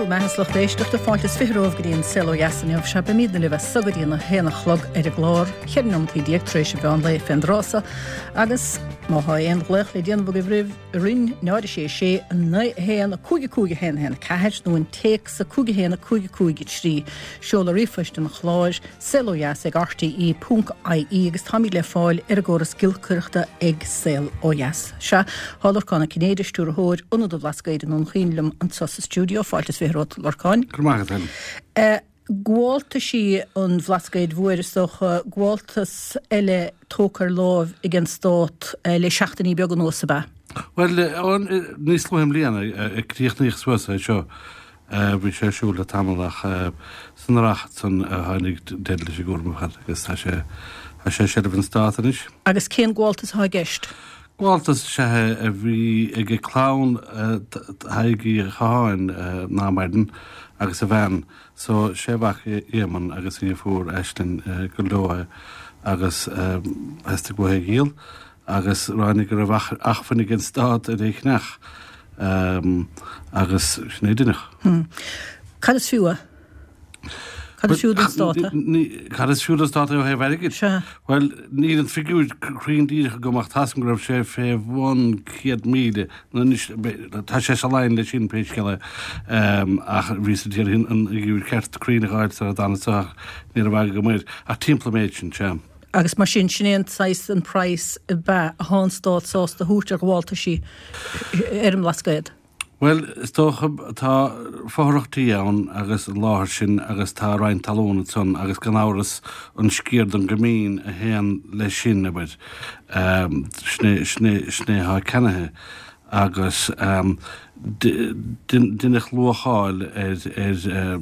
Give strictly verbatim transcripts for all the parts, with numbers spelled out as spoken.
Clúr meheslach d'éisteach de fáiltas firóh goíon selo jasanneamh se be mína le bheith sagaríonna héna chlog ar a glár, chearnom tí diaagtrééis be an le fendrása, agus má ha éon ghlech le déanamh go bhrih rin náidir sé sé na héana cúige cúige héna héna caiid nó an téic sa cúige héna cúige cúige trí. Seola rifaist an chláis selo jas ag R T I dot I E agus táí le fáil ar a ggóras gilcurchta ag sel ó jas. Se hálar cána cinéidir stúr a hóir unad do blascaid an chinlam an sosa studio fáiltas firót lorcáin. Gurmagad Uh, Gwálta sí an bhlascaid mhuiristocha gwáltas eile tócar lámh ag an stát uh, le seachtaí beag an ósa ba. Well, níos loim líana ag críochnaíoch suasa seo bhí sé siúla tamach san racht san hánig déile sé gúrmachad agus tá sé sé sé an státanis. Agus cén gwáltas há gist? Gwáltas sé a bhí ag a clán haigi cháin námaiden agus a bhean, so sé bach éman agus í fór eistin go lóthe agus heiste go héil agus ránig gur a achfannig an stát a réichnach agus snéidirnach. Cad is fiúa? Cad is fiúd an státa? Cad is fiúd an státa ó hé verigid? Se. Well, ní an figúr chrín díach gomach tasam graf sé fé bhán ciad míle, tá sé se lein le sin péisceile ach ví a tíir hin an gúr ceart chrín áid ar a danach ní a bhaige go muid a timpplaméid sin se. Agus mar sin sinnéant sais an price i be a hán stát sás de hútear bhálta sí ar an lascaid. Well, is tócha tá fóhrachtaí ann agus láthir sin agus tá rain talónad son agus gan áras an scíird an gomín a héan le sin abid um, snétha cenathe agus um, dunnech luacháil ar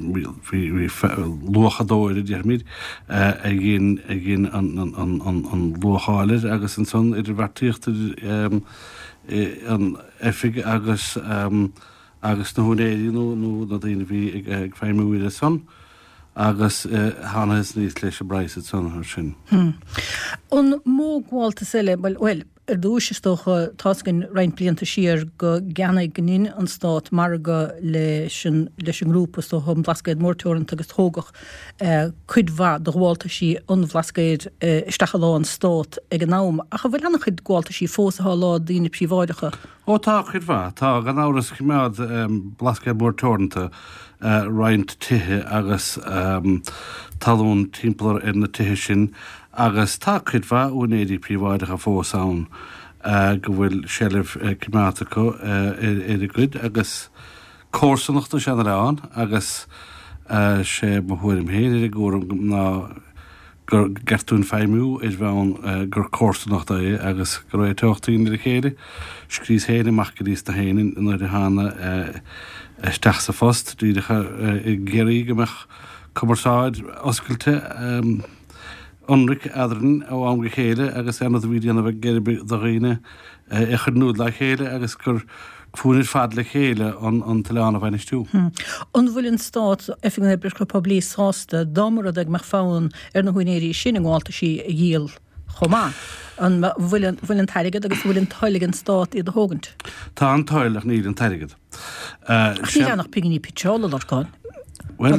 luachadóir a dhearmid a gin an luacháilir agus an son idir bhartíochtta an effig agus um, agus na húnéirí nó nó na daine bhí ag féimúir a son agus uh, hána is níos leis a breis a son ar sin. Hmm. An mó gháilta sile, well, well ar dúisistocha táscin rein blianta siar go gannaigh gnín an stát mar go leis an grúpas do chum bhlascaid mórtúran agus tógach chuid bha do gháilta sí an bhlascaid isteach lá an stát ag an nám. A chu bhfuil annach chuid gháilta sí fósa lá daoine príomháideacha? Ó tá chuid bha, tá gan áras chimead blascaid mórtúranta roiint tithe agus um, talún timpplair ar na tithe sin agus tá chuid bha únéirí príomháideacha fósán uh, go bhfuil sellh uh, cimátacha uh, ar a gcuid agus córsannachta se an agus uh, sé mo thuirim héir ar a gúram ná gur gertún féimú is bhean uh, gur córsannachta é agus gur é teachtaín ar a chéide scrís héine machcadís na héine in ar a hána uh, isteach sa fost díidecha uh, géirí gomach cumarsáid oscailte um, Onric adran ó am go chéile agus anad bhí anna bheith geirbh do réine e chur núd le chéile agus gur fúnir fad le chéile an talánna bhainistú. An bhfuil an stát effing na brisca poblí sásta dámara ag mar fáin ar na húinéirí sin an gháilta sí a díal chomá. An bhfuil an tairigad agus bhfuil an tailig an stát iad a hógant. Tá an taileach níl an tairigad. Ní annach pigní pitseála lorcáin? Well,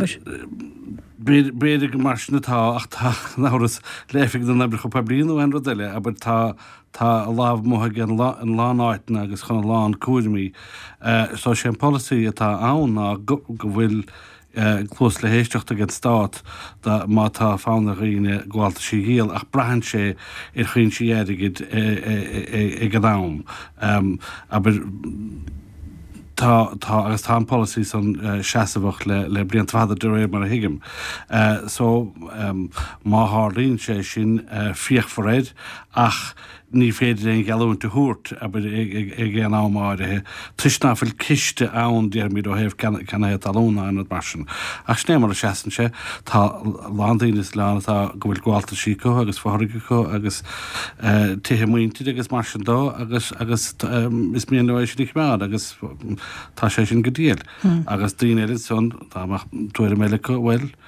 Beidir go mar na tá ach tá náras léifig don nebricha pablín ó an rodile, aber tá tá a láh motha an lán áitna agus chuna lán cuaidmí. Tá sé an policy atá ann ná go bhfuil clós le héisteachta gan stát má tá fána riine gháilta sí héal ach brahan sé ar chuin sí éirigid ag an nám. Aber Tá agus tá an policy san seasamhach le le bliant fada de réir mar a hiigim. So má hálíonn sé sin fioch forréid ach ní féidir éon geúnta thuirt aber ag an ámáirithe. Tuisná fuil ciste ann déarmid ó héh cena é talúna an mar sin. Ach sné mar a seaan sé tá lándaíon is leanna tá go bhfuil gháilta sí có agus fáthracha có agus tuthe muointead agus mar sin dó agus agus is mion nó éis sin mead agus tá sé sin go díal. Agus daoine son táach tuair méile go bhfuil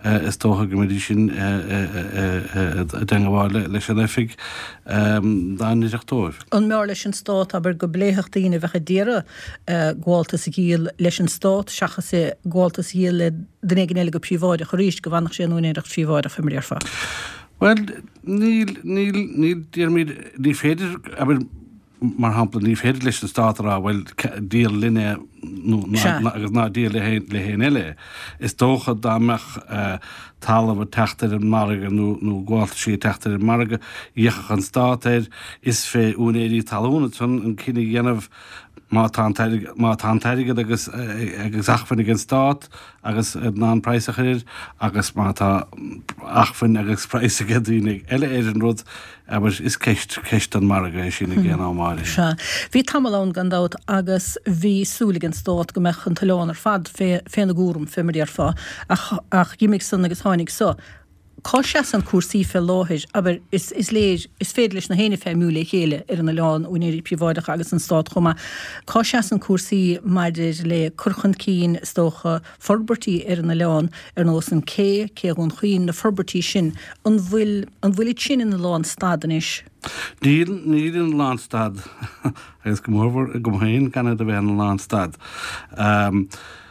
is tócha go méidir sin dengáile leis an efig dá níachtóibh. An mear leis an stát aber go bléochttaíine bheitcha díire gáiltas gíal leis an stát seachas sé gáiltas híal le den éile go príomháide chu ríist go bhannach sé núnéireach príomháide familiar fa. Well, níl níl níl díar míid ní féidir aber mar hapla ní féidir leis an státará bhfuil díal linne agus ná díal le héin eile. Is dócha dámach talamh teachtar an marga nó gháilta sí teachtar an marga dhéachach an státéir is fé únéirí talúna tún an cinnig dhéanamh má tántairigad agus agus achfannig an stát agus ná preisachir agus má tá achfan agus preisagad dúnig eile éidir an rud aber is ceist ceist an marga sinna géan ámáile. Se. Bhí tamálán gandát agus bhí súlaigh an stát go meach an talán ar fad féna gúrum fémarí ar fá ach gimig san agus tháinig so. Cá seas an cuasaí fé láthir, aber is is léir is féidir leis na héine fé múla chéile ar an leán únéirí príomháideach agus an stát chuma. Cá seas an cuasaí maidir le curchan cín stócha forbartí ar an leán ar nós an cé cé gon chuoin na forbartí sin an bhfuil an bhfuil sin in na leán stadan-is. Níl níl an lánstad agus go mórhar go mhain ganna a bheith an lánstad. Um,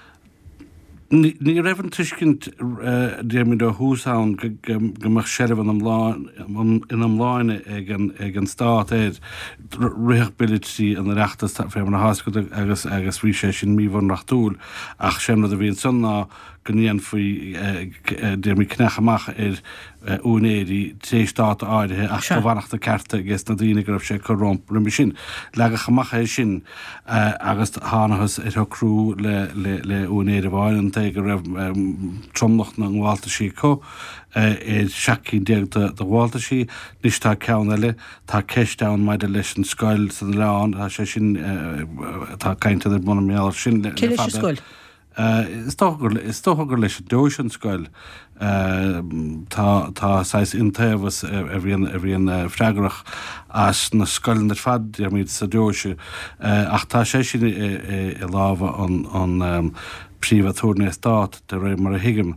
Ní raibhann tuiscint déirmid ó húsán gomach seirbh an in am láine ag an stát éid réachbilití an reachtas fé an háscoil agus agus rí sé sin míhhan rachtúil ach sem a bhíon sunná go níon faoi déirmid cneachamach ar únéirí té státa áirithe ach go bhhanachta certa gus na dtíine go raibh sé chu romp rimbi sin. Lega chamacha é sin agus hánachas ar crú le únéidir bháin go raibh tromnacht na bháilta sí có é seací déagta do bháilta sí, níos tá ceann eile tá ceistán maidide leis an scoil sa leán a sé sin tá cainte ar buna méall sin le scoil. Is tógur leis dúis an scoil tá sais intaobhas a bhíon freigrach as na scoilin ar fad ar míad sa dúise ach tá sé sin i lábha an príomhatúrna stát de réir mar a hiigim.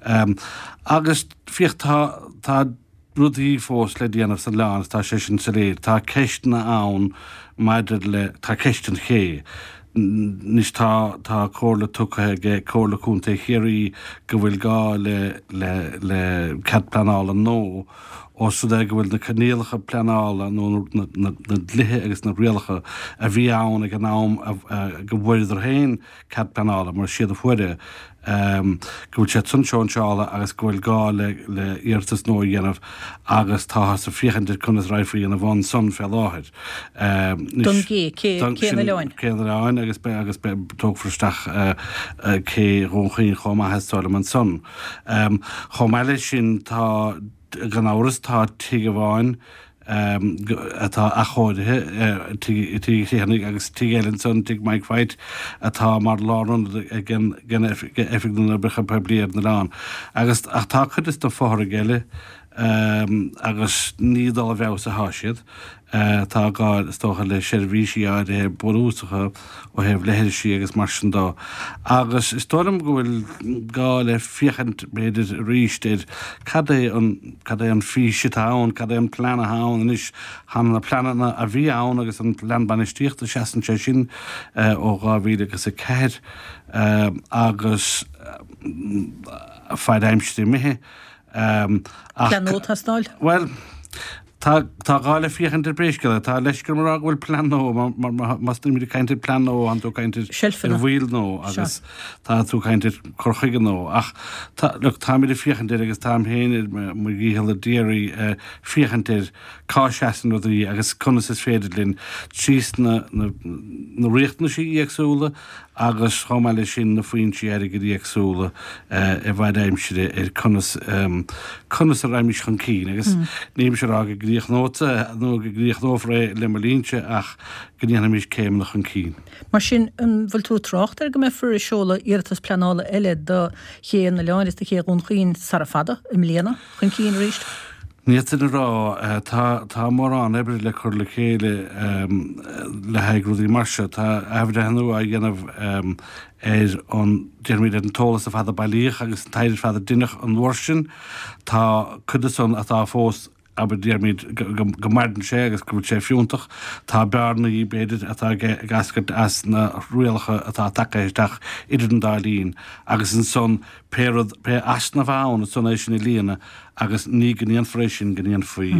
Agus fiocht tá rudí fós le déanamh san leán tá sé sin sa réir, tá ceistna ann maidir le tá ceistan ché. Nis tá tá cóla tucathe cóla cúnta chéirí go bhfuil gá le le le cadplanála nó ó sudé go bhfuil na canéalacha planála nó na dlithe agus na rialacha a bhí ann ag an nám go bhfuidir hain cadplanála mar siad a fuide go bhfuil sé sunseáinseála agus go bhfuil gá le le iartas nó dhéanamh agus tá sa fiochantir chunas raifhí an a bhain son fé láthir. Don gé céan leáin. Céan leáin agus be agus be tógfristeach cé rónchaín chomá heáile man son. Chom eile sin tá gan áras tá tuige bháin atá achóidethe tíhannig agus tígéilen son tí Mike White atá mar láran gan effigúna brecha pebliad na rán. Agus ach tá chud is do fóthra geile agus nídal a bheith a háisiad tá gá tócha le seirbhísí áide borúsacha ó heh lehéir sí agus mar sin dá. Agus is tólam go bhfuil gá le fiochant beidir ríistéir cad é an físe tán, cad é an plana hán is han na planana a bhí ann agus an plan banistíocht a seaan sé sin ó gá bhí agus a ceir agus feidheimstí mithe. Planótastáil? Well, tá gáile fiochantar bréisceile, tá leis go mar bhfuil plan nó mas mí caiintir plan nó an tú caiintir bhil nó agus tá tú caiintir chorchaige nó ach tá mí fiochantir agus tá héanaar mu gíhall a déirí fiochantir cá seaan í agus conas is féidir linn tríos na richtna sí íagsúla agus chomáile sin na faoin siar go díagsúla i bhaid aimside ar conas a raimiis chun cín agus níim se rá go gríoch nóta nó go gríoch nófré le malínse ach go dhéana mis céim nach chun cín. Mar sin bhfuil tú trácht ar go mé fur seola iartas planála eile do chéan na leáin is de ché gon chuoin sar fada im léana chun cín ríist? Níidir rá tá mar an ebre le chur le chéile le hegrúí marse tá ehrehanú a dhéanamh ar an déirmid an tólas a fada bailíoch agus an taidir fada duineach an bhharsin tá chudason atá fós aber déirmid go mardan sé agus go sé fiúntaach tá bearna í beidir atá gascad as na rualacha atá taketeach idir an dálín agus an son péad pe asna bháin a son é sin i líana agus ní gníon freisin gníon faoi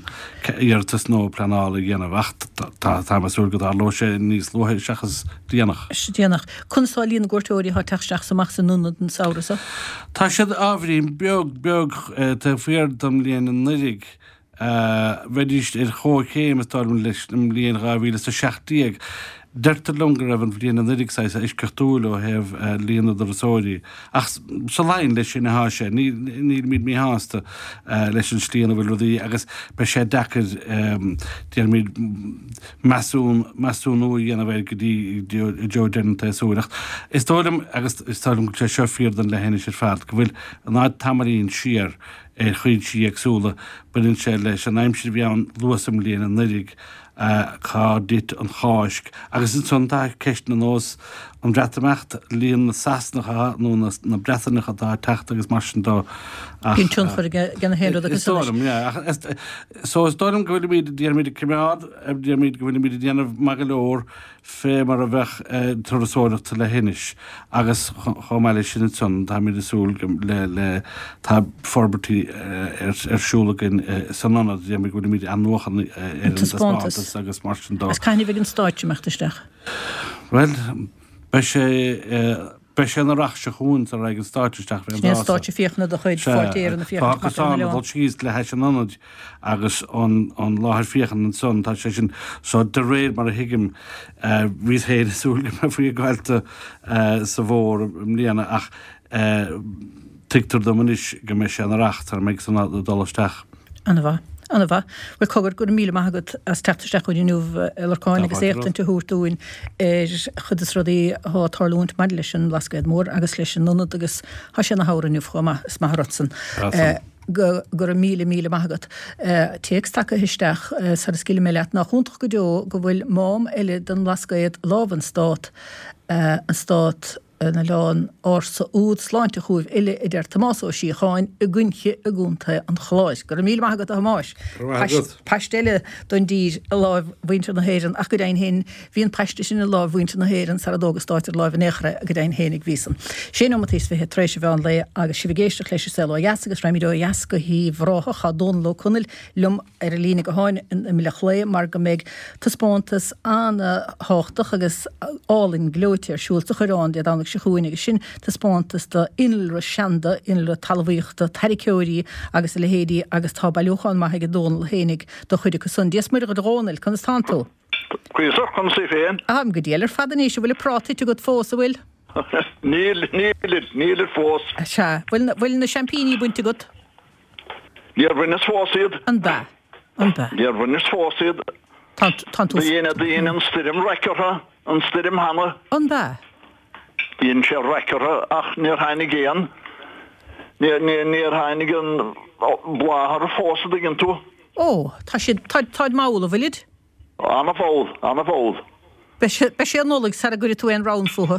ar nó planála dhéanamhacht tá masúr go lo sé níos lohéir seachas díanach. Díanach chunáilíon gúirteóirí há teisteach samach san núna an saorasa? Tá siad ábhrín beag beag tá féardam líon an nurig bheitist ar chó chéim atáilm leis am líon ráhíle sa seachtaíag. Dertar longer af an bblion an nudigsáis a is cartúil ó heh líana ar asóirí. Ach sa lein leis sin na há sé, ní míad mí háasta leis an slíana bhfuil rudaí agus be sé dechar déar míad measún úi dhéana bhéir go dtí Jo Denanta súireach. Is tólam agus is tólam go sé seo fíor den le héine sé fad, go bhfuil an áid tamarín siar é chuid sí agsúla buinn sé leis an aimsir bheann luasam líana an nudig cá dit an cháisc. Agus in son dá ceist na nós an breatamecht líon na sasnacha nó na breatanacha dá techt agus mar sin dá. Bhín tún for gan héad agus Sóm, so is dóm go bhfuil míad díarmid cimrád a díarmid go bhfuil míad déanamh mag leor fé mar a bheith turasóireachta le hinis agus chomáile sin son tá míad asúil le le tá forbertí arsúlagin san anna díarmid go bhfuil míad annuachan ar an spátas agus mar sin dá. As caiinnig bhíh an stáitse meachtasteach? Well, be sé be sé na rach se hún a raig an stáiteisteach Sné stáitse fiochna do chuid fáiltéar na fiochna. Páchasán bhil síos le heis an anad agus an láthir fiochan an son tá sé sin so de réad mar a hiigim rís héad súlga me faoi gáilta sa bhór mlíana ach tictar do munis go mé sé an racht ar méid san dolasteach. Anna bha. Anna bha, bhfuil cogur gur míle maigad as teachtasteach chuid inúh leáin agus éachtain te thuúirtúin ar chudas rudaí há tarlúint mar leis an lascaid mór agus leis an nunad agus há sé na háranniuh chuma is maithratsan. gur míle míle maigad. Téex take hiisteach sa scile mé leat nach chuntach go deo go bhfuil mám eile den lascaid láhan stát an stát na leán orsa úd sláinte chuúh ile idir tamás ó sí cháin a gunche a gúnta an chláis. Gur míle maigad a hamáis. Paistile don dír a láh bhainte na héan ach go dain hen híon peiste sin a láh bhainte na héan sa dógus stáitir láh nechre a go dain hénig vísan. Sé nómatís fithe trééis bheán le agus si bhgéiste lééis se jas agus raimidó jas go hí bhrácha cha dón lo chunnil lum ar a lína go háin in mí chlé mar go méid taspóntas an háchtach agus álinn glóitiir siúlta churán de danach se chuúine sin taspóntas de inilre seanda inilre talmhaíochta taricóirí agus le héadí agus tá bailúchan mai go dónal hénig do chuide go sun díos mar go drónil chun is táú. Cuisoch chun sé féin? Am go déalar fadaní se bhfuil prátaí tú go fós a bhfuil? Níl níl níl fós. Se bhfuil na champíní buinte go? Níor bhain is fósaíad. An ba. An ba. Níor bhain is fósaíad. Tántú. Dhéana dhéana an styrim recortha, an styrim hana. An ba. Dhéana sé recortha ach níor haine géan. Níor haine an bláthar fósaad agin tú. Ó, tá sé táid mála bhfuilid? Anna fóil, anna fóil. Be sé nólaigh sa a gurí tú an rán fuha.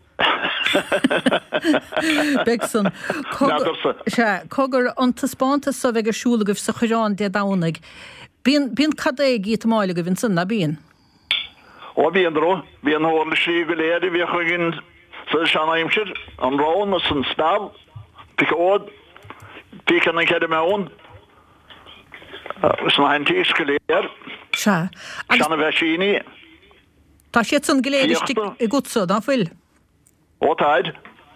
Begson, cogur an taspáanta sa bheith siúlagah sa churán de dánaigh. Bíon cadéig í máile go bhín sanna bíon? Ó bíon ró, bíon hóla sí go léir bhí chuigin sa seanaimsir an rán as an stab, picód, pícan an cead meún. Is na haintís go léir. Se. Seanna bheith síní. Tá sé san goléiriste i gútsa, dá fuil? Ó táid.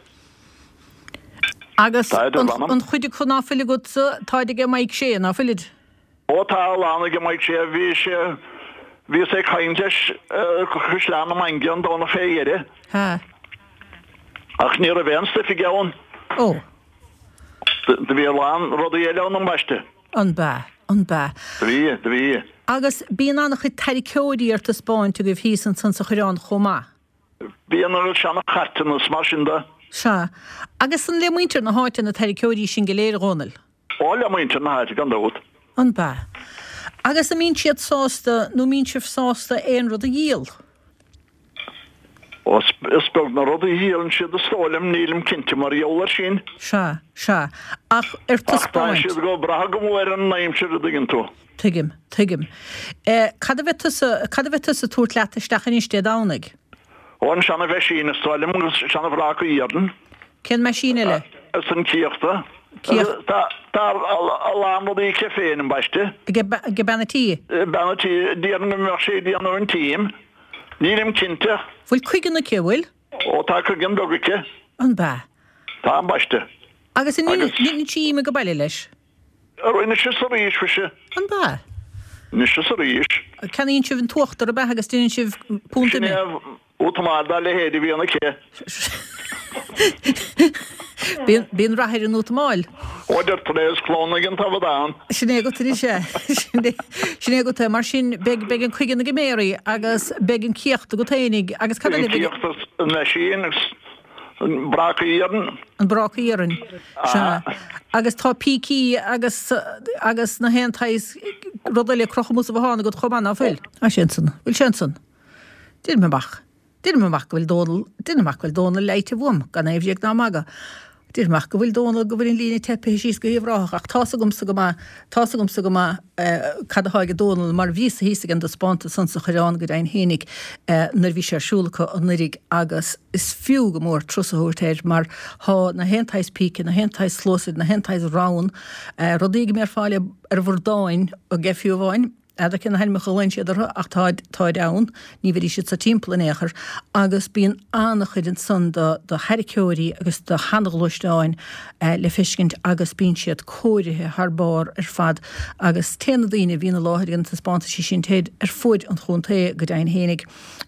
Agus an chuide chu náfuil i gútsa, táid ige maig sé náfuilid? Ó tá lána go maig sé bhí sé bhí sé chainteis chus leanna maingian dóna féire. Ha. Ach níor a bhéan stifi geann. Ó. De bhí lán rud a eile an baiste. An ba, an ba. Dví, dví. Agus bíon annach chu taricóirí ar taspáinte go bhí san san sa churán chomá. Bíon ar seanna chatain as mar sin da. Se. Agus an le muintear na háite na taricóirí sin go léir rónal. Ó le muintear na háite gan dót. An ba. Agus a mín siad sásta, nó mín sih sásta éon rud a díal. Og spøk na rud a hílan siad a stálim nílim cinnte mar jólar sin. Se, se. Ach, er tus Ach, tá báint. siad go bragam mór an naim siad a digin tú. Tuigim, tuigim. Cad a bheittas a túirt leat istechan iste dánig? O'n sian a bheith sin a stálim, sian a braca íardan. Cén me sin eile? As an cíochta. Cíocht- Tá a lám í ceféin an baiste. Ge benna tí? Benna tí, díarn mar sé díarn ar an tím. Nílim cinnte. Bhfuil chuigan na cehfuil? ó tá chu gin dogacha An ba. tá an baiste. Agus in ní tí me go bailile leis? Ar ina se sa ríis fi se. An ba. Ní se sa ríis. Can ín sibh an tuachtar a beth agus duinn sibh púnta me? Útamada le héidir bhíanana ché. Bíon rathir an útamáil. Óidir tréis clóna gin tá bhdáin. Sinné go tuí sé. Sinné go mar sin be an chuigan na géméirí agus be an cíocht go tainnig agus cad Cíochtas na sin an braca íarn. an bracha íaran. Agus tá píí agus agus na hentais rodile crochamús a bhána go chobanna fuil. A sinsan, bhfuil sinsan. Dir me bach. Dir me bach bhfuil dónal, Dir meach bhfuil dónal leite bhum gan éhhéag ná maga. Dir meach go bhfuil dónal go bhfuil lína tepe síos go íomhrách ach tá gom sa go tá gom sa go cad háige dónal mar ví a hísa an do spánta san sa choráin go dain hénig nar bhí sé siúlacha an nurig agus is fiú go mór trusaúirtéir mar há na hentais píce, na hentais slósid, na hentais rán rodíige mé fáile ar bhórdáin a gefiú bháin. Ada cin hen me chohain siad ach táid táid ann, ní bhí siad sa timppla éair, agus bíon annach chuid an san do hericóirí agus do hanaghlóisteáin le fiscint agus bíon siad cóirithe thbár ar fad agus téna daoine bhína láthir an taspáanta sí sin téad ar fuid an chunta go dain hénig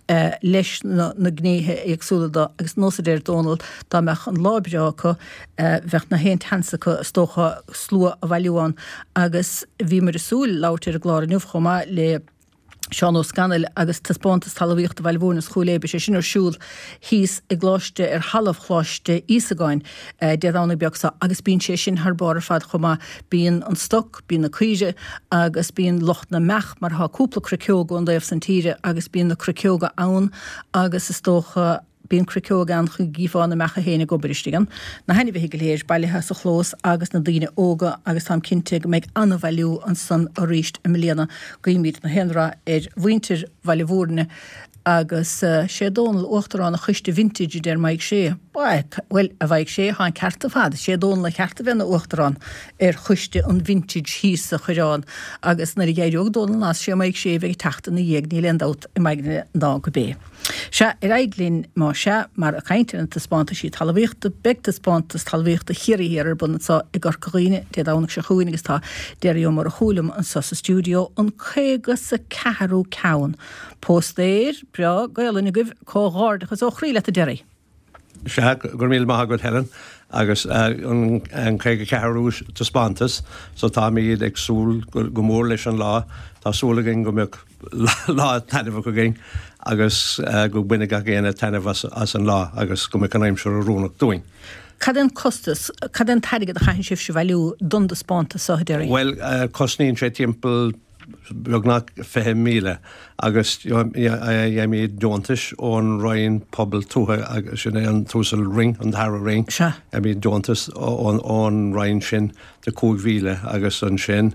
leis na gnéthe agsúla agus nósadéir Donald dá meach an lábreacha bheith na héint hensacha stócha slua a bhailúán agus bhí mar asúil láirtear a gláir nuhchom le Seán ó Scanil agus taspántas talíocht a bhilhúna schúlébe sé sin ar siúl híos i gláiste ar halamh chláiste ísagáin deadánna beagsa agus bíon sé sin thbáir fad chumá bíon an stoc, bíon na cuide agus bíon locht na meach mar há cúpla cricóga an daobh san tíre agus bíon na cricóga ann agus is tócha bíon cricóga an chu gífána mecha héna go bristigan. Na henna bhí go léir bailithe sa chlós agus na daoine óga agus tam cinnte go méid anna bhailiú an san a ríist a mlíana goimíad na henra ar bhaintir bhailihúrne agus sé dónal uachtarrán a chuiste vintage der maig sé. Well a bhaig sé há cearta fad, sé dónal le cearta bhena uachtarrán ar chuiste an vintage híos a churán agus na ggéireog dónal nás sé maig sé bheith tata na dhéag ní lendát i maigna dá go bé. Se ar aiglín má se mar a caiinte an taspánta sí talhíochtta beg taspántas talhíochtta chiiríhéar ar bunatá i gar choíine de dánach se chuoine agus tá déirí mar a chúlam an sa sa stúdio an chégus sa ceharú ceann. Postéir bra gailena goibh cóáir chus ó chrí le a deirí. Se gur míl maithagad Helen agus an chéige ceharúis taspántas so tá míad ag súl go mór leis an lá tásúla gin go meach lá tanmh go gin agus go bine ga géana tanmh as an lá agus go meach an aimseir a rúnach doing. Cad an costas, cad an taigad a chain sibh se bhailú don de spánta sa deirí? Well, cosníonn sé timppel beagnach fé míle agus é mí dontas ón roiin pobl túthe agus sin é an túsal ring an Thara ring é mí dontas ón roiin sin de cúg mhíle agus an sin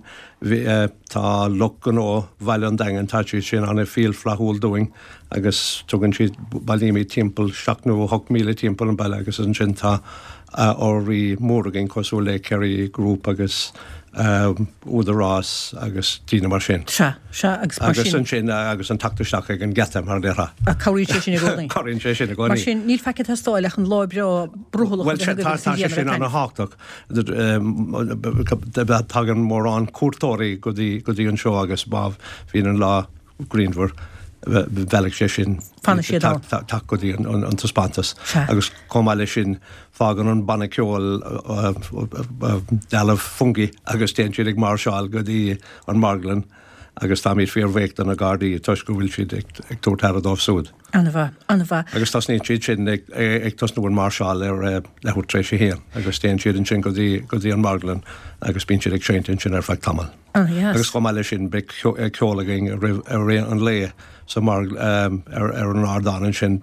tá locan ó bhaile an dagan táú sin an fíl flachúil doing agus tugann siad bailíimi timppel seachnú hoc míle timppel an bailile agus an sin tá áí mórgin cosú le ceirí grúp agus úd arás agus tína mar sin. Se, se agus agus an sin agus an tactaisteach ag an gceam mar deartha. A choirín sé sin gcónaí. Choirín sé sin gcónaí. Mar sin níl feice táileach an láibre brúthla. Well, tá sé sin an háach tagan mór an cuatóirí go dtí an seo agus báh hín an lá Greenwood bhealach sé sin take go dtí an taspántas agus comáile sin fágan an banna ceol dealah fungi agus téann siad ag mar seáil go dtí an Marglan agus tá míid fíorhhéic an na Gardaí tuis go bhfuil siad ag túirtar dómh súd. Anna bha, anna bha. Agus tas ní siad sin ag ag tosnúir Marshall ar lethúir trééis sé héan, agus téan siad an sin go dtí an Marglan agus bíonn siad ag treint sin ar feith tamil. Agus chum eile sin be ceolaging ar ré an lé sa mar ar an ardáin sin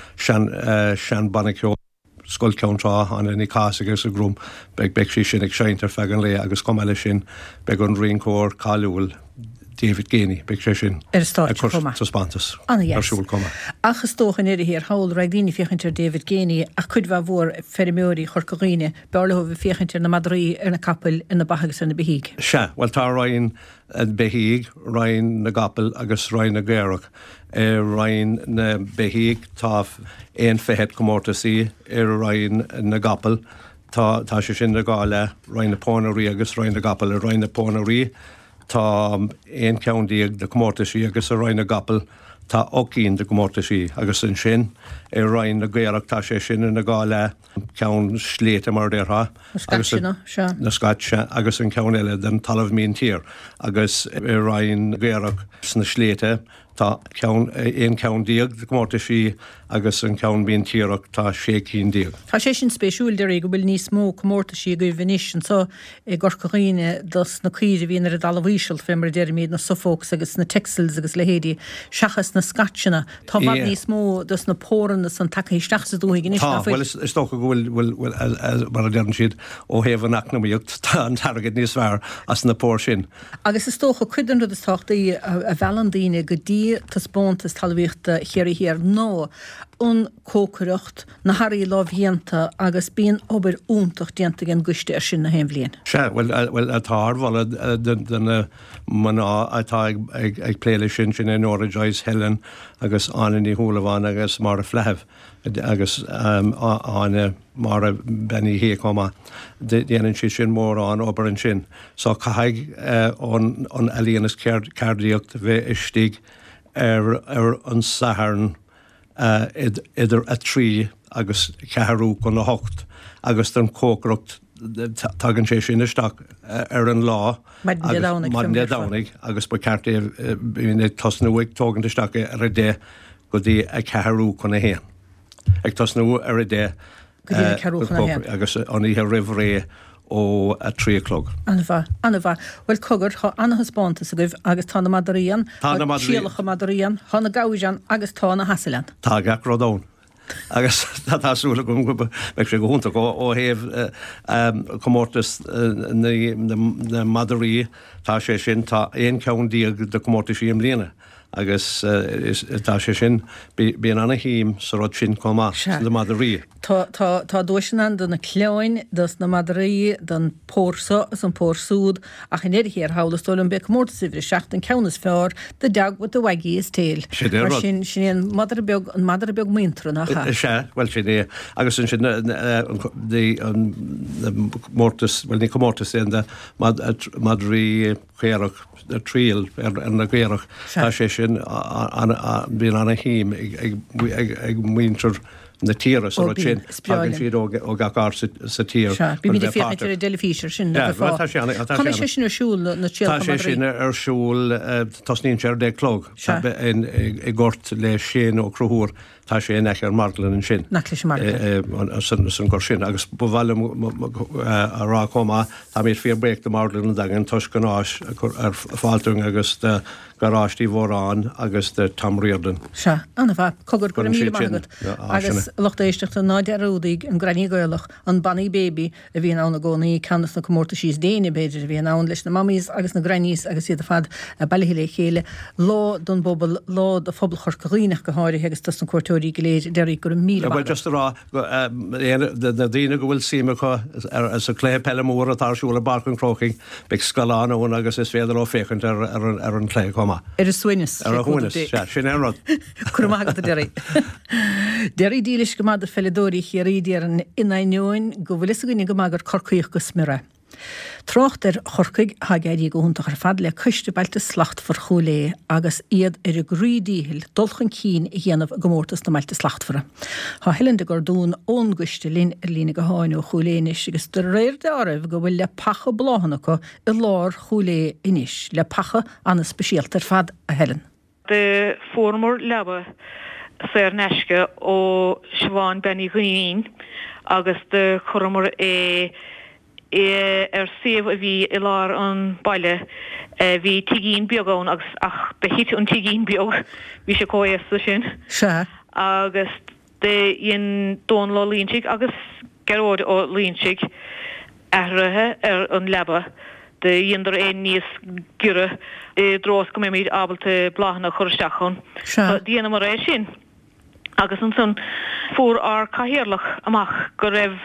sean banna ceol scoil ceantrá an in cás agus a grúm beag beag sí sin ag seint ar fegan lé agus chum eile sin beag an rincóir cáúil David Gainey, beag sé sin ar stáit chuma sa Spantas arsúil cuma. Achas tóchan ir hir hawl rhaid dini fiechantir David Gainey a chud bha mhór ferimiúí chorcaghine bearla ho fiechantir na Madrí ar na capel in na bahagus ar na Behíg. Se, well tá rain Behíg, rain na gapel agus rain na Gairach. Uh, rain na Behíg tá éon fehead comórtasí ar rain na gapel tá tá sé sin na gáile rain na Pónarí agus rain na gapel ar rain na Pónarí. Tá éon ceandaíag de comórtasí agus a rain na gapel tá ócín de comórtasí agus an sin é rain na Gairach tá sé sin na gáile ceann sléite mar déirtha agus na Scáitse agus an ceann eile den talamh míon tír agus é rain na Gairach sna sléite tá ceann éon ceandaíag de comórtasí agus an ceann bíon tíreach tá sé cín díag. Tá sé sin spéisiúil de go bhfuil níos mó comórtasí go bhníis an so i gorcaghine dos na cuiide híon ar a dalhíisiil fémar déir míad na Suffolks agus na Texels agus lehéadí seachas na Scáitsena tá bhd níos mó dos na póran san take isteach sa dúigh níos Tá well is tó go bhfuil bhfuil mar a dearan siad ó héamh nachnaíocht tá an targad níos fearr as na pór sin. Agus is tócha chuidan rud is táchtaí a bhelandíine go dtí tá spóntas talmhíochta chéir hir nó ón cócaireacht na Harí lámhhéanta agus bíon obair úntaach déanta gan guiste ar sin na héimhlíonn. Se well well atá bhla den maná atá ag ag pléile sin sin in Norris Helen agus anan í thuúlaháin agus mar a fleheh agus ána mar a benní hé comma déanann si sin mór an obair an sin. Só caiig ón an alíonas cardíocht bheith istíigh ar ar an saharn Uh, id, idir a trí agus ceharú go na hocht agus den cócrocht tagann sé sin isteach ar an lá dánig agus ba ceartta bhíon tosnúigh tógan isteach ar a dé go dtí a ceharú chun na héan. Ag tosnú ar a dé agus an ihe rih ré ó a tríolog. Anna bha, anna bha. Well cogur tá anna spántas a goibh agus tá na Madaríon, síalacha Madaríon, tá na Gauiseán agus tá na Hasaland. Tá gach rodón. Agus tásúla gom go meid sé go húnta ó héamh comórtas na Madarí tá sé sin tá éon ceandaíag de comórtas íam líana. agus tá sé sin bíon anna híim sa rud sin comá na Madarí. Tá dúisian don na cleáin dos na Madarí don pórsa as an pórsúd a chin éir hir hálastóil be mórta sihre seach an ceannas fearr de deag bud a waigí is téil. sin sin Madarbeg an Madarbeg muintre nach. Se well sin é agus sin sin mórtas well ní comórtas sé de Madarí chéarach a tríal ar na Gairach tá sé sin bíon anna híim ag muintir na tíra sa sin agan siad ó gachar sa tír. Bí mí fiachtar a delifísir sin Tá sé sin arsúil na Tá sé sin arsúil tasníonn sé ar dé clog i gort le sin ó cruthúr tá sé ag ar Marglan sin san gur sin agus bhile ará comá tá míad fíor breach de Marglan dagan tuis ganáis ar fáiltung agus de garátí mhórán agus de Tom Reardon. Se anna bha cogur go mí magad agus locht éisteachta náide arúdaigh an graní goilech an bannaí baby a bhíon anna gcónaí canas na comórta síos déine beidir a bhíon ann leis na mamís agus na granníos agus iad a fad a bailhíle chéile lá don bobbal lá a phobal chorcaghínach go háirí agus tas an cuairtóirí goléir deirí gur mí. Well just rá na dtíine go bhfuil síimecha ar sa clé pelamór atásúla barchan croking beag scalána ón agus is féidir ó féchant ar an clé comá. Ar a suinis. Ar a húnas, sin ar rud. Curmágad a deirí. Deirí dílis go mad a felidóí chéirí ar an inainneoin go bhfuil is a gine go mágar corcaíoch go smire. Trocht er chorcaig hagéirí go húnta ar fad le cuiste bailte slacht for cholé agus iad ar a grúdíhil dulchan cín i dhéanamh gomórtas na mailte slachtfara. Tá heilin de gordún ón guiste lín ar lína go háinú cholénis agus de réir de arah go bhfuil le pacha bláhannacha i lár cholé inis, le pacha anna spesialtar fad a heilin. De formor lebe ser neske ó Siobhan Benny Green agus de chormor é é er séf a bhí i lár an baile bhí tigín beagán agus ach de hit an tigín beag bhí se cóis sin. Se. Agus de in dón lá línsig agus geróid ó línsig ahrathe ar an lebe. De inder ein níos gure e dros go méid abalte blahna chorstachon. Díana mar éis sin. Agus an son fór ar cahiarlach amach go raibh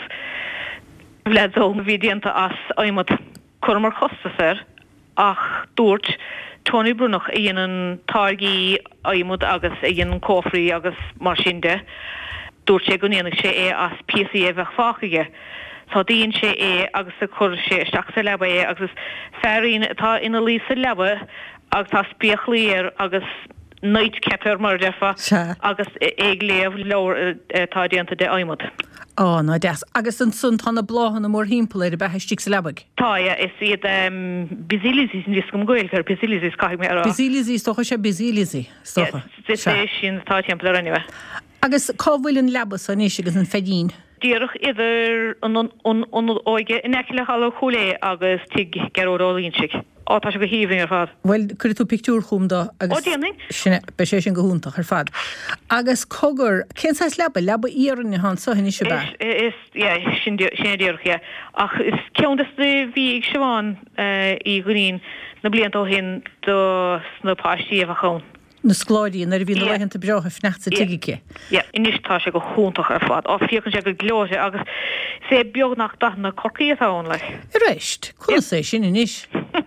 bledó bhí dianta as aimimad chumar chosta ser ach dúirt Tony Brunach a dhéanaan targaí aimimad agus a dhéanaan cófraí agus mar sin de. Dúirt sé go níanach sé é as P C A bheith fáchaige. Tá díonn sé é agus a chur sé isteach sa leba é agus fearín tá ina lí sa leba agus tá spíochlaíar agus night kepper mar defa agus ag léamh leir tá déanta de aimimad. Á ná deas agus an sun tána bláhanna mór hímpla ar bheith stig sa lebag. Tá is iad bizilizí sin dis gom goilgur bizilizí caiig mé ar. Bizilizí stocha sé bizilizí stocha. Sin tá teampla anyway. Agus cábhfuiln leba san éis agus an fedín. Díirech idir an óige in eile hall cholé agus tig geródálínsig. Á tá se go híhing ar fad. Well, chuir tú pictúr chum do agus sinne be sé sin go húntaach ar fad. Agus cogur, cén sais leba, leba íarn i han so hinni se ba? Is, ja, sin díirech, ja. Ach, is ceantas de bhí ag Siobhan i Grín na bliantó hin do sna páistí a chón. Na skláidí na bhí na lehananta breocha fnecht sa tigice. Ja, inis tá se go húntaach ar fad. Á fiochan se go glóise agus sé beagnach da na corcaí atá le. Reist, cúna sé sin inis.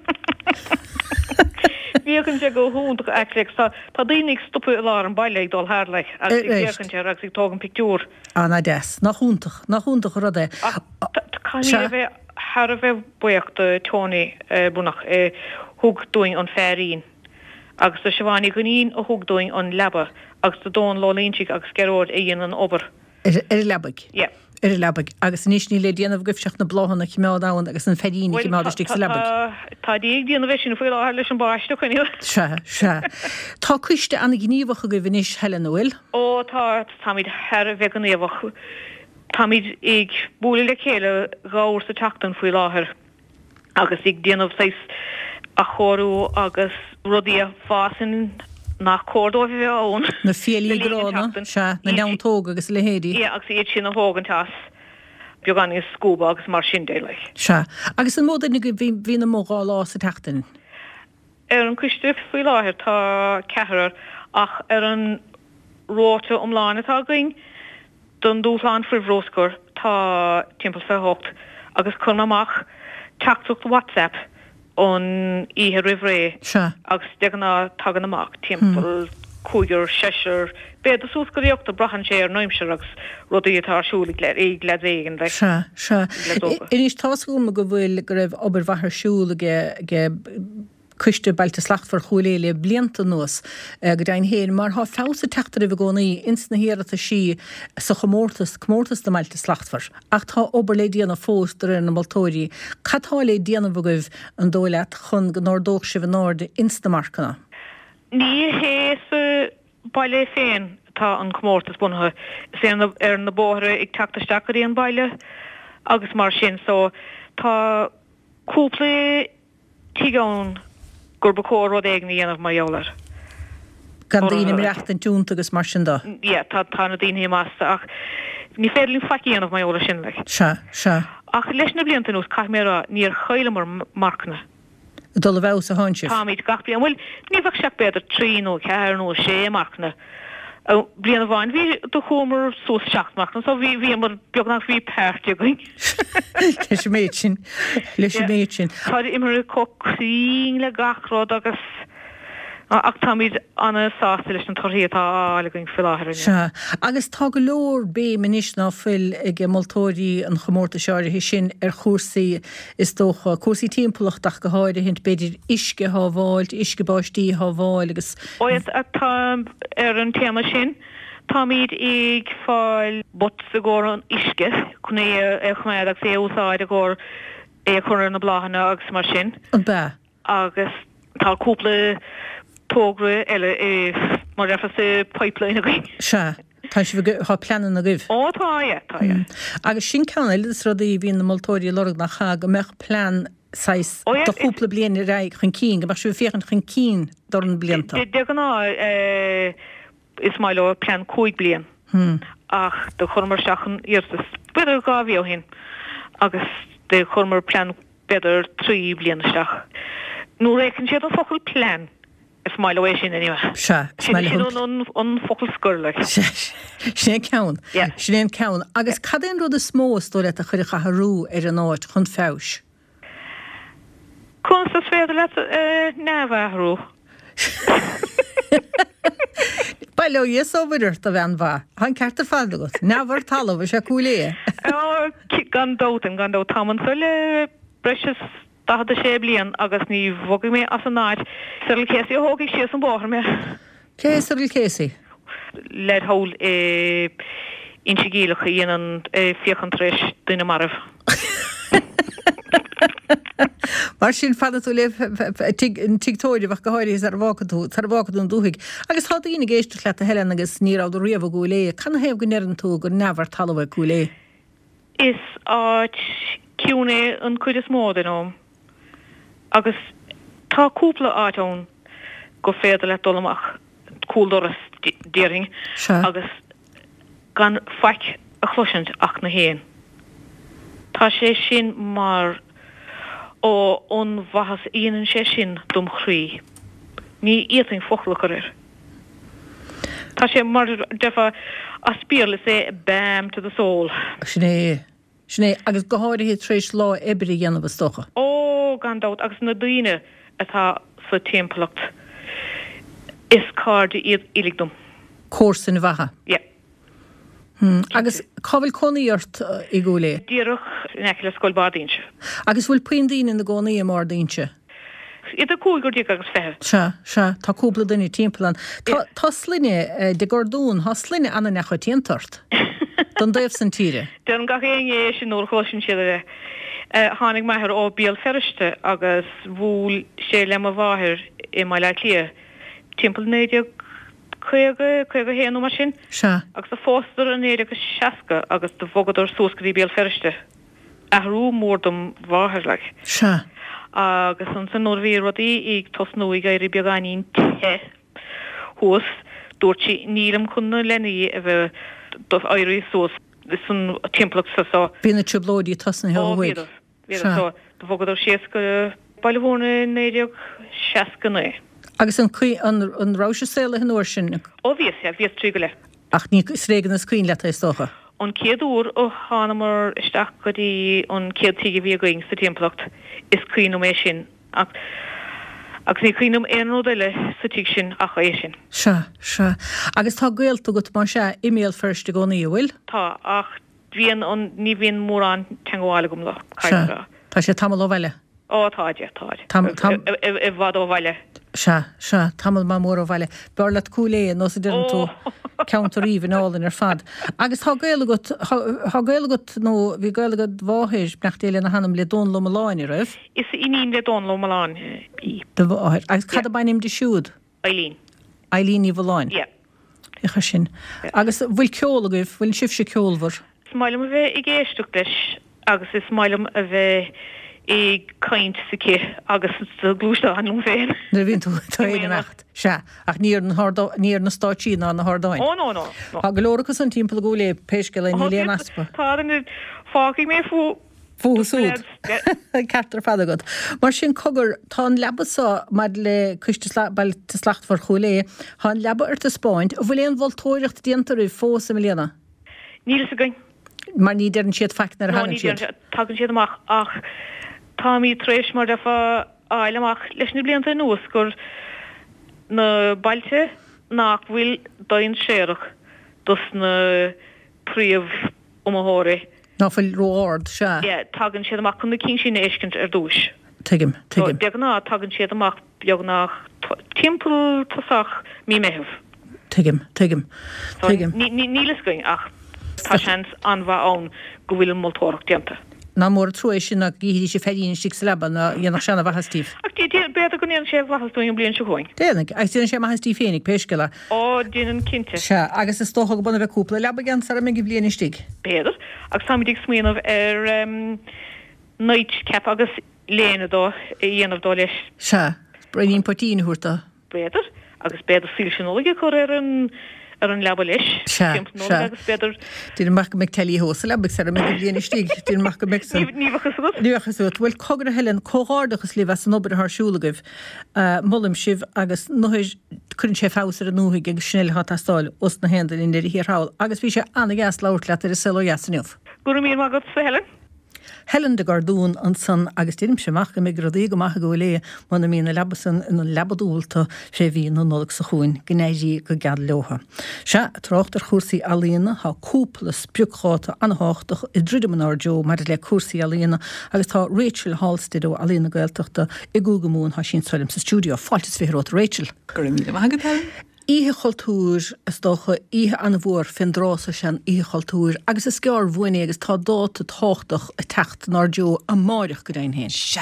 Fiochan se go húntaach eicleach tá daoine stoppa lá an baile ag dul háirlaich agus fiochan se agus ag tógan pictúr. Á na des, nach húntaach, nach húntaach rud é. Cáin bheith har a bheith buocht Tony Brunach thug dúin an fearín. Agus do Siobhan Green a thugdóing an leba agus do dón lálínsig agus geróid é dhéanaan an obair. Ar lebag? Ja. Ar lebag. Agus níos ní le déanamh gofseach na bláhanna chimeádáin agus an fedíní chimeádastig sa lebag. Tá díag díanana bheith sin foiil áthir leis an báiste chuinniu. Se, se. Tá cuiste anna gníomhacha go bhínis Helen Noel? Ó tá táid her a bheith an éomhach. Táid ag búla le chéile gáir sa teachtain foiil áthir. Agus ag déanamh seis a chorú agus rudí a fásin nach cordó bheith ón. Na fialaí grána, se, na neantóga agus le héadí. Ie, agus iad sin a hógantas beag an is scúba agus mar sin déilech. Se. Agus an móda nig bhí na mógá lá sa teachtain? Ar an cuiste faoi láthir tá cethar ach ar an róta omláin atá going don dúsláin fri bhróscór tá timppla fehocht agus chun amach teachtacht WhatsApp on ihe rivré agus deganna tagan amach timppel cúigur seir beidir súscoíocht a brachan sé ar noimse agus rudaí atásúla í glad éigen le. Se, se. Inis tásúma go bhfuil go raibh obair bhathair siúla ge cuiste bailte slachtfar chuúléile blianta nuas go dain héin mar há fésa teachtar a bh gcónaí ins na héad a sí sa chomórtas chmórtas na mailte slachtfar. Ach tá obair le díana fós ar na maltóirí. Catá le díana bhgah an dóileat chun go nódóch si bh náde ins na marcana? Ní hé baile féin tá an chmórtas bunathe sé ar na bóthre ag teachtasteachí an baile agus mar sin so tá cúpla tígán gur bacór rud éag na dhéanamh mar jólar. Gan daoine reacht an túnta agus mar sin dá? Ie, tá na daoine masta ach ní féidirlín faicíanamh mar jólar sin le. Se, se. Ach leis na blianta nús caiith mé níor chaile mar marcna. Dul a bheith sa háinse? Táid gach blian, bhfuil ní bhah seach beidir trí nó ceair nó sé marcna. Blian a bhain, bhí do chumar sús seach marcna, so bhí bhí mar beagnach bhí páirte going. Leis méid sin, leis méid sin. Táid imar cocrín le gachrád agus ach tá míid anna sásta leis an torthaítá ála going filáthir. Se agus tá go leor bé manis ná fil ag moltóirí an chomórta seáir hí sin ar chósaí is dócha cuasaí timpeachach go háide hint beidir isce hábháilt, isce báistí hábháil agus. Óiad atá ar an téama sin, tá míid ag fáil bot sa ggóir an isce chun é ar chméad agus é úsáid a ggóir é chuir na bláhanna agus mar sin. An ba. Agus tá cúpla tógra eile é mar rafa sa pipeline a gí. Se. Tá si há planan a gibh. Ó tá é, tá é. Agus sin ceanna is rudaí híon na moltóirí lorg nach cha go meach plan sais do cúpla blian i raig chun cín, go mar siú féchan chun cín do an blianta. De gan ná is mai le plan cúig blian. Ach do chumar seachan iirtas beidir gábhío hin agus de chumar plan beidir trí blian seach. Nú récinn siad an focail plan is mai le sin anyway. Se. Sin an focail scurla. Sin ceann. Sin ceann. Agus cadéon rud a smó stóir a chuir chatharú ar an áit chun fés. Cún sa féidir le neamharú. Ba le dhé óbhidir a bhean bha. Thain ceart a fáil agat. Neamhar talamh sé cúlé. Gan dótain gan dó táman le breis da sé blian agus ní bhogad mé as an náid Cyril Casey hógaigh sios an báthar me. Cé Cyril Casey? Lead hól inse gílacha dhéanaan fiochan tris duine marmh. Mar sin fada tú le an tigtóirí bach go háirí ar bhágadú tar bhágadún dúthaigh. Agus tá daoine géiste le a heile agus ní á do riamh go lé, can héamh go nearan tú gur neamhar talamh go lé. Is áit ciúna an chuid is mód in agus tá cúpla áitón go féidir le dolamach cúldoras déring agus gan feic a chluisiint ach na héin. Tá sé sin mar ó ón bhachas íanaan sé sin dom chrí. Ní íting fochlachar ir. Tá sé mar defa a spír le sé bam to the soul. Sné, sné, agus go háirithe tréis lá ebri dhéanamh stocha. Ó, gan dát, agus na daoine atá sa timpplacht is card iligdom. Córsan bhacha? Yeah. Hmm. Agus cábhfuil conaíart i gúlé? Díirech neice le scoil bardínse. Agus bhfuil puin daoine na gcónaí a mar dínse? Iad a cúigur díag agus fehe. Se, se, tá cúpla duine timpplaán. Tá slíine de gordún, tá slíine anna necha tíantart. Don daobh san tíre? Den gach éon sin nóir chósin siad hánig maithir ó bíal feriste agus bhúil sé le a bháthir i mai le lia. Timppla néideag chuige chuige héanú mar sin. Se. Agus a fóstar a néideag go seaca agus do bhogadidir suascaí bíal feriste. Ahrú mórdom bháthir le. Se. Agus an san nóir rodí ag tosnú i gaiir beagáín te hús dúirtí nílam chunna lenaí a bheith do éirí suas san timpplaach sa. Bína tublóidí tosna hehaid. Bhíad do bhogadidir sias go bailhúna néideag seaca né. Agus an an ráise séla an uair sin? Ó bhíos sé, bhíos trí go le. Ach ní srégan na scrín le is dócha? An céadúr ó hánamar isteach go dtí an céad tíige bhí going sa timpplacht is cuinom é sin. Agus ní cuinom éanú deile sa tí sin ach é sin. Se, se. Agus tá gailta go mar se email first go ní bhfuil? Tá, ach bhíon an ní bhíon mór an teangáile gom le. Tá sé tam ó bhile? Ó, táide, táide. I bhd ó bhile. Se, se, tamil má mór ó bhile. Bearlat cúlé nó sa dyrn tú ceantaríomh in álinn ar fad. Agus tá gaelagat nó bhí gaelagat bháthir bneachtaile na hanam le dón lom láin i raibh? Is inín le dón lom láin í. De bháthir. Agus cad a bainim de siúd? Eileen. Eileen í bhláin? Yeah. Icha sin. Agus bhfuil ceolagah, bhfuil sibh sé ceolmhar? Smáilm a bheith i ggéisteach leis, agus is smáilm a bheith i caint sa cí agus glúiste an féin. Na bhíonn tú éidir mecht. Se, ach níor na stáití ná na hádáin. Ó, nó, nó. A golórachas an timppla go lé péisce le ní léon aspa. Tá an fácaigh mé fú Fúsúd. Cetar fadagad. Mar sin cogur tá an lebasá mar le cuiste slacht for cholé, há an leba ar a spáint, a bhfuil éon bhiltóireacht díantarú fós a milliana? Níl sa gain. Mar ní dean siad feic ar hagan siad? Tagan siad amach ach tá mí tréis mar defa áileach leis na blianta nuas gur na bailte nach bhfuil daon séireach dus na príomh umthóra. Ná fuil róard se? Yeah, tagann siad amach chun na cín sin éiscint ar dúis. Tuigim, tuigim. So, beag ná tagann siad amach beag nach timppel tasach mí meheh. Tuigim, tuigim, tuigim. Nílas goin ach tá seans anmha ann go bhfuil moltóraach dianta. Ná mór trúéis sin nach gíhí sé féín stig leba na dhéanach sena bhacha Steve. Ach tí beidir go níon sé bhachas dúin blion se chuin. Déananig, ag tíanana sé maithe Steve fénig péiscela. Ó, díanaan cinnte. Se, agus is tócha go buna bheith cúpla leba gan sa mé go blion stig. Beidir, ag samídigh smíanamh ar um, night cap agus léanadó dhéanamh dó leis. Se, breín portín húrta. Beidir, agus beidir síl sinolaige chur ar an ar an leba leis. Se, se. Dyn mach meg teli hos lebig sa meg blian stig. Dyn mach meg sa. Ní bachas gut. Ní bachas gut. Wel cogra helen cóhardachas liv as an ober haar siúlagif. Mullim siv agus nóis kunn sé fáusar an nóig ag snell hat astal os na hendel in der hier haul. Agus vi sé anna gas lautlet er selo jasniof. Gur mí magat sa helen? Helen de Gardún an san agus tím sé mach me gradí go mach go lé man mína lebasan in an lebadúlta sé hín an noleg sa chuin gnéí go gad leha. Se trochttar chósaí alína ha cúplas spiúáta anhachtach i ddridimenar Jo mar le cuasaí alína agus tá Rachel Halstead ó alína gailteachta i Googamún ha sin solim sa stúdio faltis féró Rachel. Gur mí magad Helen? Ihe cultúr is dócha ihe an bhór findrása sin ihe cultúr agus is scear bhuaine agus tá dáta táchtach a techt nar Jo a máireach go dain hen. Se,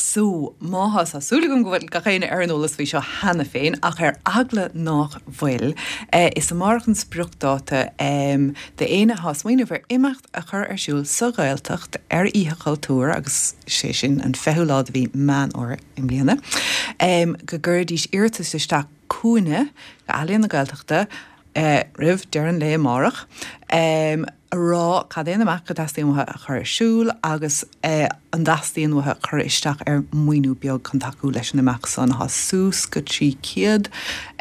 so máthas a súlagum go bhfuil go chéine ar an ólas bhí seo hena féin ach ar agla nach bhfuil uh, is a marchan spruchdáta um, de éine hasmoine bhar imacht a chur ar siúil sa gailtecht ar ihe cultúr agus sé sin an fehulád bhí man or im bliana. Um, go gurdís irtas isteach cúine go alíon na gailteachta uh, rih dearan le marach um, rá cadéana amach go dastíonmha a chur siúil agus uh, an dastíonmha chur isteach ar muoinú beag contaú leis an amach san ha sús go trí ciad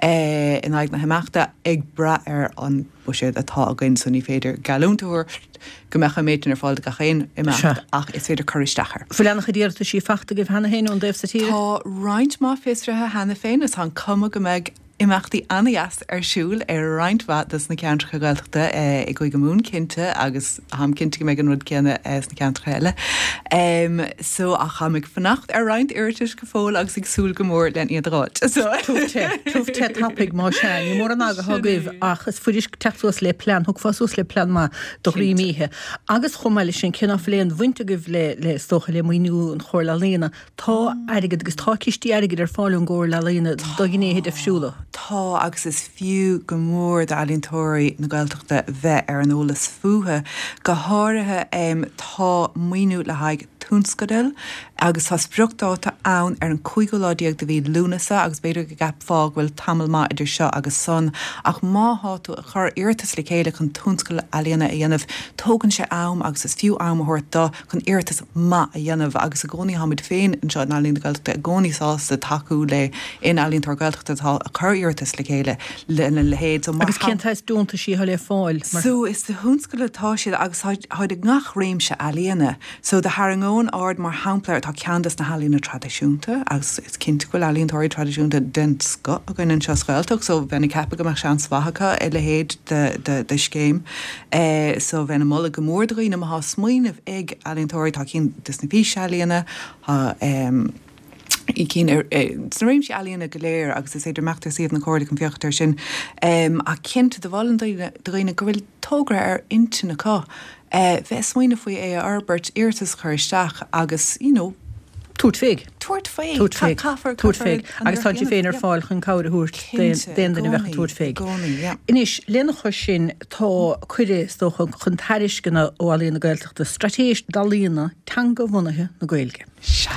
uh, in aig na himachta ag bra ar an buisiad atá a gin sanní féidir galúntaúir go mecha méidir ar fáil go chéin imeach ach is féidir chur isteachar. Fuleannach díirta sí fachta go bhena héin ón déobh sa tíre? Tá roint má féistrethe hena féin is an cuma go meid imachtaí annaas ar siúil ar rointhhatas na ceantracha gailteachta i go go mún cinnte agus ham cinnte go méid an rud ceanna as na ceantracha eile. Um, so a chamig fannacht ar roint irtis go fóil agus ag súil go mór den iad ráid. Trúh te tapig má sein, ní mór an aga thugah ach is fuidir teús le plan, thug fáús le plan má do rí míthe. Agus chomáile sin cinna léon bhainte go le le stocha le muoinú an chóir le léna, tá airigid agus tá cistí airigid ar fáil an ggóir le léna do gnéhéad a fsiúla. Tá agus is fiú go mór de alíntóirí na gailteachta bheith ar an ólas fuathe go háirithe um, tá muoinú le haig túnscadal agus tá spruchtáta ann ar an chuigoládíag de bhí lúnasa agus beidir go gap fág bhfuil tamil má idir seo agus son ach má háú a chur irtas le chéile chun túnscail alíana a dhéanamh tógann sé am agus is fiú amthirta chun irtas má a dhéanamh agus a gcónaí hamid féin an seo an alín gailteachta a gcónaí sásta taú le in alíntóir gailteachta tá a chur irtas le chéile le na lehéad. Agus cinntáis dúnta sí le fáil. So is de húnscail atá siad agus háid ag ngach réimse alíana. So de harangón ard mar hampleir tá ceandas na halína tradiisiúnta agus is cinnte goil alíntóirí tradiisiúnta den sco a gin an seo scailteach so bhenig cappa go mar sean swachacha i le héad de, de, de scéim. Uh, so bhein molla go mórdaí na má smuoineh ag alíntóirí tá cín dus na bhí alíana ha um, I cín ar réim sé alíonna go léir agus is éidir meachtar siad na cóirda an fiochttar sin um, a cinnte de bhlan doine go bhfuil tógra ar inte na cá. Uh, Bheith smoine faoi é Albert irtas chuir isteach agus, you know, Tuairt féig. Tuairt féig. Tuairt féig. Tuairt féig. Agus tá sé féin ar fáil chun cáir a thuairt den den bheith tuairt féig. Inis léna chu sin tá chuide tócha chun tairis ganna ó alíonna gailteachta stratéis dalína tanga bhunathe na gailge. Se.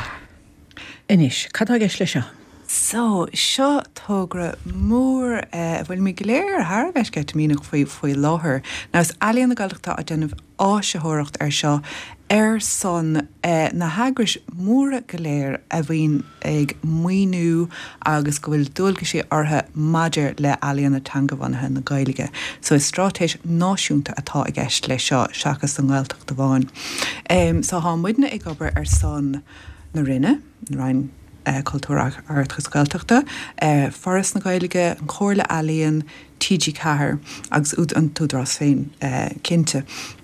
Inis, cad a gceis lei seo? So, seo tógra mór uh, bhfuil mé go léir thar bheits geit mínach faoi faoi láthair. Ná is alíonna gailteachta a déanamh áisethireacht ar seo ar son uh, na hagrais móra go léir a bhíon ag muoinú agus go bhfuil dulga sé ortha maidir le alíonna tangabhanathe na Gaeilge. So is strátéis náisiúnta atá a gceist le seo seachas an gailteachta bháin. Um, so há muidna ag obair ar son na rinne, na rain cultúra airthascailteachta, Forras na Gaeilge, an Chorla Alíonn, T G Cahir, agus út an túdras féin cinnte.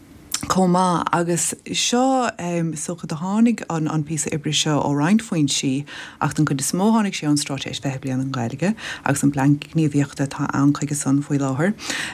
Comá agus seo um, socha do tháinig an, an písa ibre seo ó roiint faoin si ach an chud is mó tháinig sé an strátéis bheith blian an Gaeilge agus an blanc gníomhíochta tá an chuige san faoi láthair.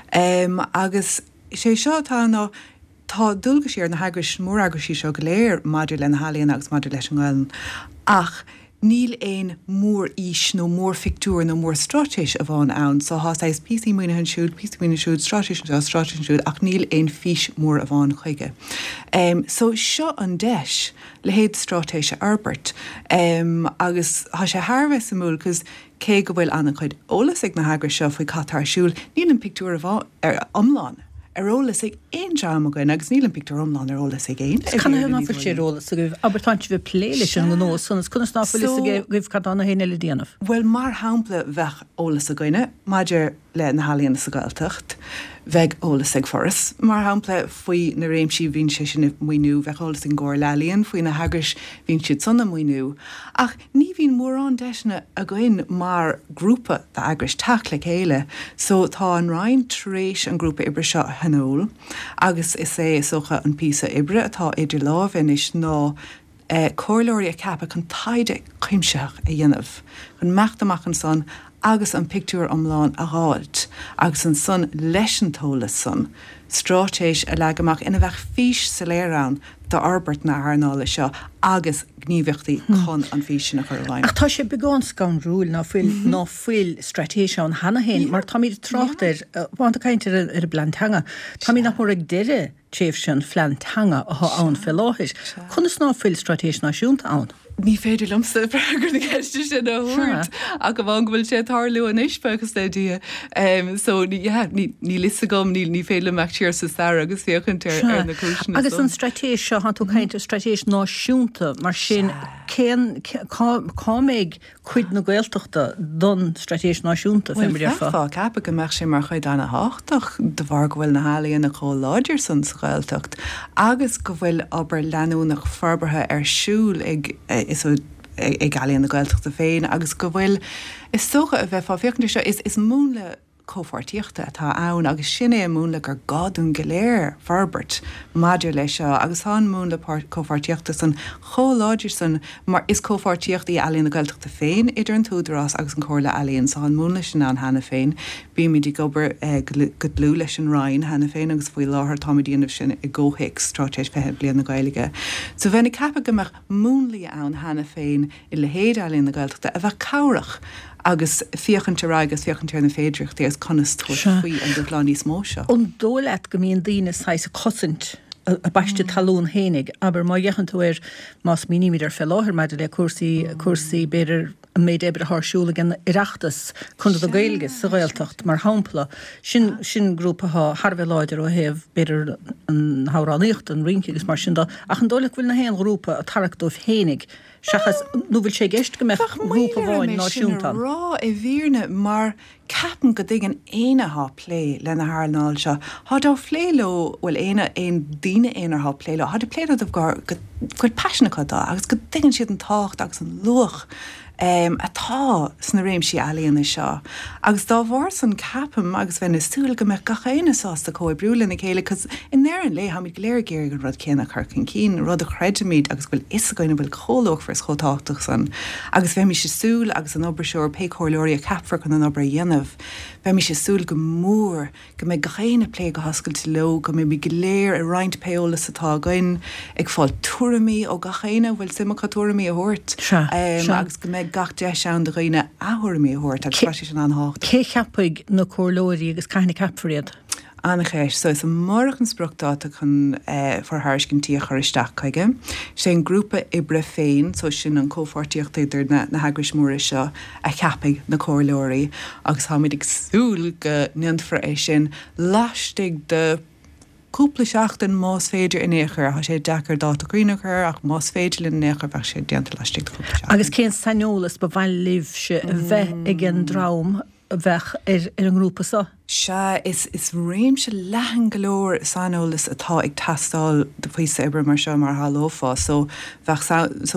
Um, agus sé seo tá ná tá dulga sé ar na hagris mór agus sí seo go léir maidir le na Halíonn agus maidir leis an Ghailinn ach níl éon mór ís nó mór fictúr nó mór strátéis a bháin ann, so há sais písaí muoine an siúd, písaí muoine siúd, strátéis an siúd, strátéis an siúd, ach níl éon fís mór a bháin chuige. Um, so seo an deis le héad strátéis a Albert, um, agus há sé tharbheith sa múl, cos cé go bhfuil anna chuid ólas ag na hagris seo faoi catar siúil, níl an pictúr a bháin ar omláin. Arólas ag éon drama goin, agus níl an pictúr omláin arólas ag éon. Can I not for sé rólas a gibh, aber táint bheith pléiles an gó sonas chuna snáfuil a gibh cadánna héine le déanamh. Well, mar hampla bheith ólas a goine, maidir le na Halíonn sa Gaeltacht, bheith ólas ag Forras. Mar hampla faoi na réimsí bhín sé sin muoinú, bheith ólas an Gcóir Lealaíonn, faoi na hagris bhín siad sanna muoinú. Ach, ní bhín mór an deisna a goin mar grúpa de agris teach le chéile, so tá an rainn tréis an grúpa ibre seo hanóil, agus is é socha an písa ibre atá idir lábhain is ná uh, cóirlóirí a cappa chun taide chuimseach a dhéanamh, chun meachtamach an son agus an pictúr omláin a gháilt, agus an son leis an tólas son, strátéis a legamach ina bheith fís sa lérán do Albert na Arnála seo, agus gníomhachtaí chun an fís sin a chur lein. Ach tá sé beagán scan rúil ná fuil ná fuil stratéis an hana héin, mar tá míad tráchtar, bhaint a caiintear ar a blantanga, tá mí nach mór ag deire tréimh sin flantanga a há ann fel láthir. Chun is ná fuil stratéis náisiúnta ann. Ní féidir lumsa pregur na ceiste sin a thuirt a go bhain bhfuil sé tarlú an éispegus le dia. Um, so ní yeah, ní, ní lisa gom ní ní féile meach tíir sa sara agus féochaintear ar na cúisina. Agus an stratéis seo han tú caiinte stratéis náisiúnta mar sin cén cá méid chuid na Gaeltachta don stratéis náisiúnta fé mar fa. Well, cappa go meach sé mar chuid anna háchtach de bhar go bhfuil na Halíonn a có láidir san sa Gaeltacht, agus go bhfuil aber leanúnach farbartha ar siúil ag is ag Halíonn na Gaeltachta féin, agus go bhfuil is socha a bheith fá bheochnaí seo is is múla cófartíochta atá ann, agus sinné múla gur gadún go léir farbert maidir lei seo, agus há múla cófartíochta san choláidir san, mar is cófartíochtaí Halíonn na Gaeltachta féin idir an túdarás agus an Chorla Alíonn, so an múla sin an hana féin, bí mi dí gobar go blú leis an rainn hana féin agus faoi láthair táidíanamh sin i ggóhic strátéis fethe blian na Gaeilge. So bheitna cappa gomeach múnlaí ann hana féin i le héad Halíonn na Gaeltachta a bheith cabhrach agus fiochantar agus fiochantar na féidircht is conas tuair faoi an do bhlán níos mó seo. An dólaat go míon daoine sais a cosint a baiste talún hénig, aber má dhéchan tú ar más míníidir fel láthir maidir le cuasaí cuasaí beidir méid ebre thsúla gan iireachtas chun do Gaeilge sa Gaeltacht mar hampla sin sin grúpa ha Harbheith láidir ó heh beidir an háráníocht an rinkigus mar sin da ach an dóla bhfuil na héan grúpa a tarachtóh hénig seachas nó bhfuil sé gist go meach grúpa bháin náisiúnta. Rá i bhíorne mar capan go dtí an éine há plé le na Harnáil seo. Tá dá phléileo bhfuil éine éon daine éonar há pléleo. Tá pléile do gar chuid pasna chu dá, agus go dtígann siad an tácht agus an luch. Um, atá sna réimsí Halíonn seo. Agus dá bhar san capam agus bheith nasúil go meach gachéine sásta có brúla na chéile, cos in néan le ha míid léir géir go rud céanna chucin cín, rud a chreidimíd agus bhfuil is goine bhfuil cholóch fris chotáach san. Agus bheith mi sé súil agus an obair seoir pe choirlóirí a capfar chun an obair dhéanamh. Bheith mi sé súil go mór, go mé gachéine lé go hascailte lo, go mé mi go léir a roiint peolalas atá goin ag fáil tuairimí ó gachéine bhfuil simachcha tuairimí a thuirt. Um, agus go mé gach de sean de roiine áhuiir mé thuirt agus freisin sin an hácht. Cé cheappaig na cóirlóirí agus caiinna capfriad? Anna chéis, so is a margan spruchtáta chun uh, forthairs cin tí a choristeach chuige. sé an grúpa ibre féin, so sin an cófartíocht idir na, na hagris móra seo a cheappaig na cóirlóirí, agus háid ag súil go neanfra é sin láistigh de cúpla seachtain más féidir in éair, ha sé dechar dáta cuioinechar ach más féidir in éair bheith sé déanta leistigh cúpla seachtain. Agus cén sanolalas ba bhain libh se bheith ag an drám bheith ar an grúpa sa? Se is, is réim se lehan golóir sanolalas atá ag tastáil de faoise ibre mar seo mar hálófá, so bheith so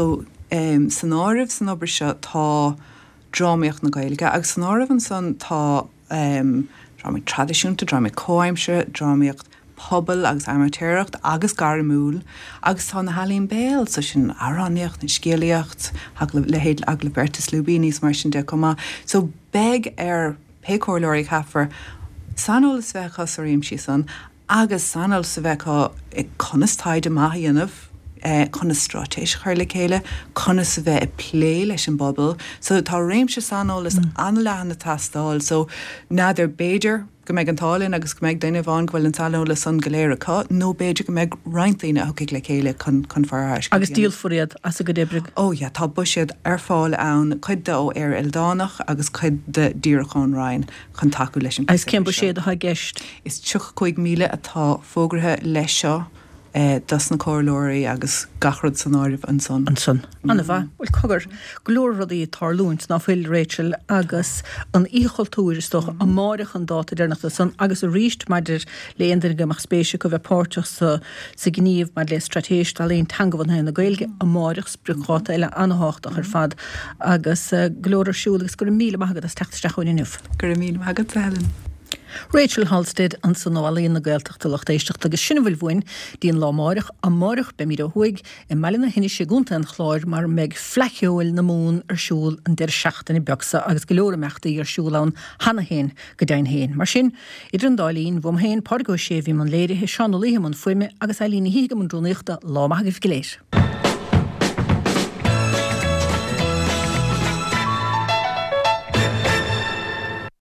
um, san áibh san obair seo tá drámaíocht na Gaeilge, agus san áibh an san tá um, drámaíocht tradiisiúnta, drámaíocht cóimse, drámaíocht pobl agus amatéireacht agus gar múl agus tá na Halín Béal so sin aráníocht na scéalaíocht le héad agla Bertas Lubíníos mar sin de comá. So beg ar pécóirlóirí chafar sanolalas bheith chus aríim sí san agus sanolalas bheith ag conastáid amach dhéanamh conas stratéis chuir le chéile, conas bheith i plé leis an bobbal. So tá réimse sanolalas mm. an leanna tastáil, so náidir béidir go méid an tálinn agus go méid daine bháin bhfuil an talóla san goléireá, nó béidir go méid reintaíine thucaigh le chéile chun fearthais. Agus díalfuréad as a go débrigh? Ó ja, tá buisiad ar fáil ann chuid dó ar Eldánach agus chuid de díorachán rain chun taú leis an. Agus cén buisiad a ha gceist? Is tuch chuig míle atá fógrathe leis seo Eh, das na cóirlóirí agus gachrad san áibh an son. An son. Mm-hmm. Anna bha, bhfuil cogur glór rudaí tarlúint ná bhfuil Rachel agus an ícholtúir is doch a máireach an dáta dénachta san agus a ríist maidir le éonidir goach spéise go bheith páirteach sa, sa gníomh mar le stratéis a léon tangamhan na Gaeilge a máireach sprucháta eile anhachtach ar fad agus uh, glór siúlagus gur míle maigad as teachtasteach chuin inniuh. Gur míle maigad Helen. Rachel Halstead an san nóalaíon na Gaeltachta Lochtéisteach agus sinna bhfuil bhain díon lámáireach a máireach be míad chuig i meilena hinine sé gúnta an chláir mar meid fleiciúil na mún ar siúl an deir seachtain i beagsa agus go leor meachtaí ar siúlán hana héin go dain héin. Mar sin, idir an dáilín bhm héin páirgó sé bhí man léirithe seán ó léthe man fuime agus eilína hiige man drúnaíochta lámaithagah go léir.